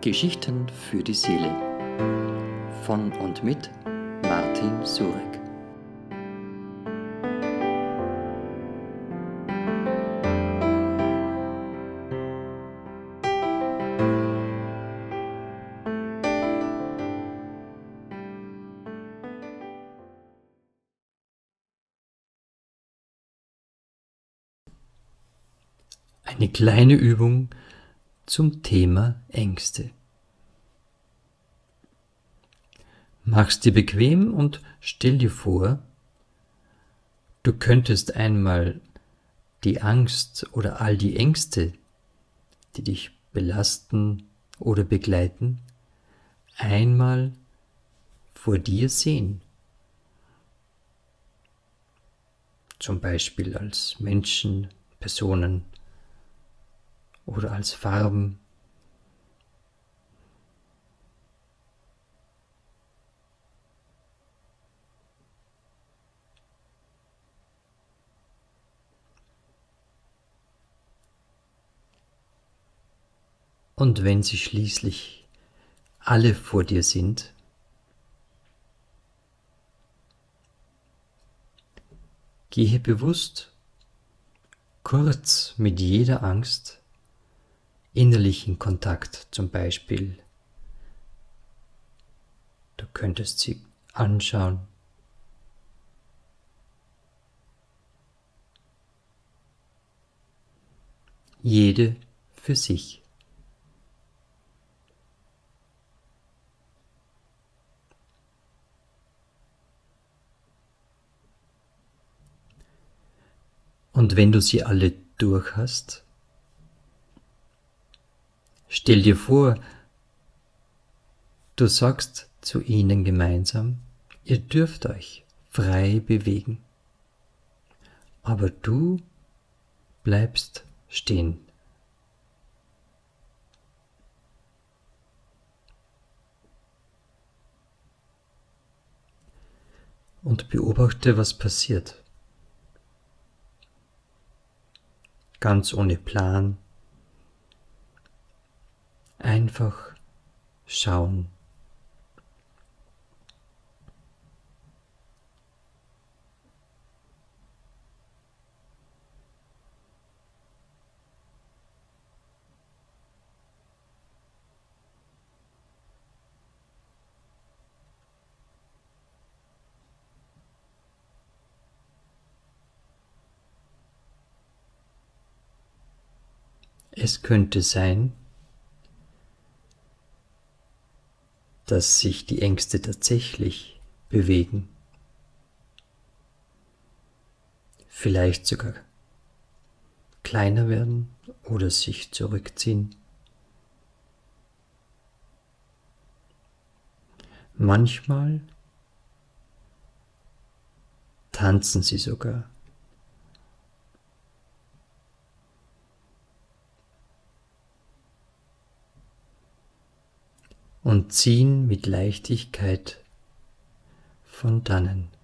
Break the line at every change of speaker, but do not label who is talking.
Geschichten für die Seele von und mit Martin Surek. Eine kleine Übung zum Thema Ängste. Mach's dir bequem und stell dir vor, du könntest einmal die Angst oder all die Ängste, die dich belasten oder begleiten, einmal vor dir sehen. Zum Beispiel als Menschen, Personen oder als Farben. Und wenn sie schließlich alle vor dir sind, gehe bewusst kurz mit jeder Angst innerlich in Kontakt. Zum Beispiel, du könntest sie anschauen, jede für sich. Und wenn du sie alle durch hast, stell dir vor, du sagst zu ihnen gemeinsam, ihr dürft euch frei bewegen, aber du bleibst stehen. Und beobachte, was passiert. Ganz ohne Plan. Einfach schauen. Es könnte sein, dass sich die Ängste tatsächlich bewegen, vielleicht sogar kleiner werden oder sich zurückziehen. Manchmal tanzen sie sogar. Und ziehen mit Leichtigkeit von dannen.